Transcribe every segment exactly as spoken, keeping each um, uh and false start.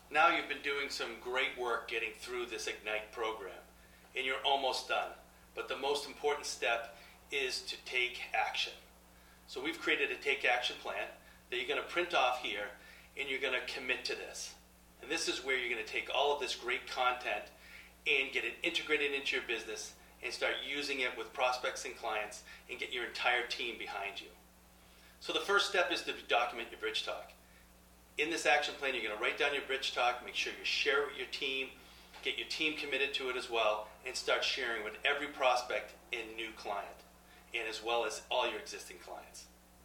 now you've been doing some great work getting through this Ignite program, and you're almost done. But the most important step is to take action. So we've created a take action plan that you're going to print off here, and you're going to commit to this. And this is where you're going to take all of this great content and get it integrated into your business and start using it with prospects and clients and get your entire team behind you. So the first step is to document your bridge talk. In this action plan, you're going to write down your bridge talk, make sure you share it with your team, get your team committed to it as well, and start sharing with every prospect and new client, and as well as all your existing clients.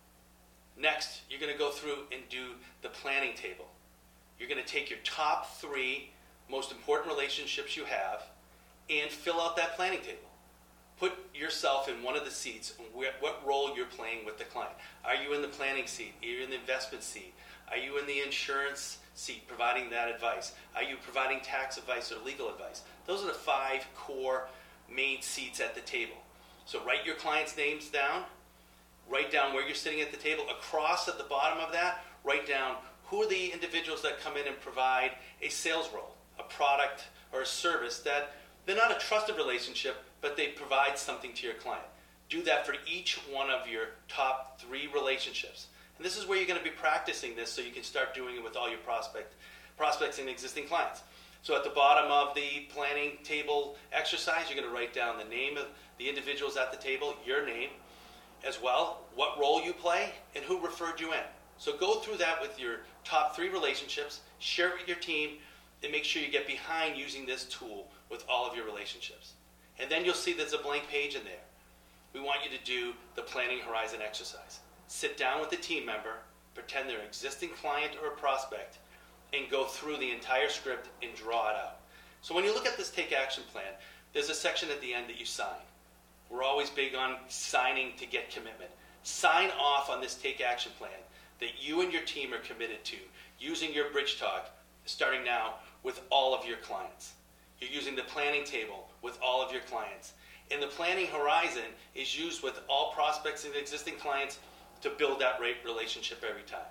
Next, you're going to go through and do the planning table. You're going to take your top three most important relationships you have and fill out that planning table. Put yourself in one of the seats and what role you're playing with the client. Are you in the planning seat? Are you in the investment seat? Are you in the insurance seat providing that advice? Are you providing tax advice or legal advice? Those are the five core main seats at the table. So write your clients' names down. Write down where you're sitting at the table. Across at the bottom of that, write down who are the individuals that come in and provide a sales role, a product or a service that they're not a trusted relationship, but they provide something to your client. Do that for each one of your top three relationships. And this is where you're going to be practicing this so you can start doing it with all your prospect, prospects and existing clients. So at the bottom of the planning table exercise, you're going to write down the name of the individuals at the table, your name, as well, what role you play, and who referred you in. So go through that with your top three relationships, share it with your team, and make sure you get behind using this tool with all of your relationships. And then you'll see there's a blank page in there. We want you to do the planning horizon exercise. Sit down with a team member, pretend they're an existing client or a prospect, and go through the entire script and draw it out. So when you look at this take action plan, there's a section at the end that you sign. We're always big on signing to get commitment. Sign off on this take action plan that you and your team are committed to using your bridge talk starting now with all of your clients. You're using the planning table with all of your clients. And the planning horizon is used with all prospects and existing clients to build that rate relationship every time.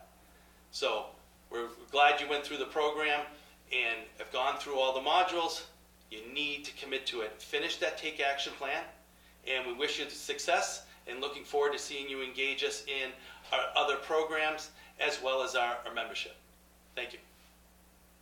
So we're glad you went through the program and have gone through all the modules. You need to commit to it. Finish that take action plan, and we wish you success and looking forward to seeing you engage us in our other programs as well as our, our membership. Thank you.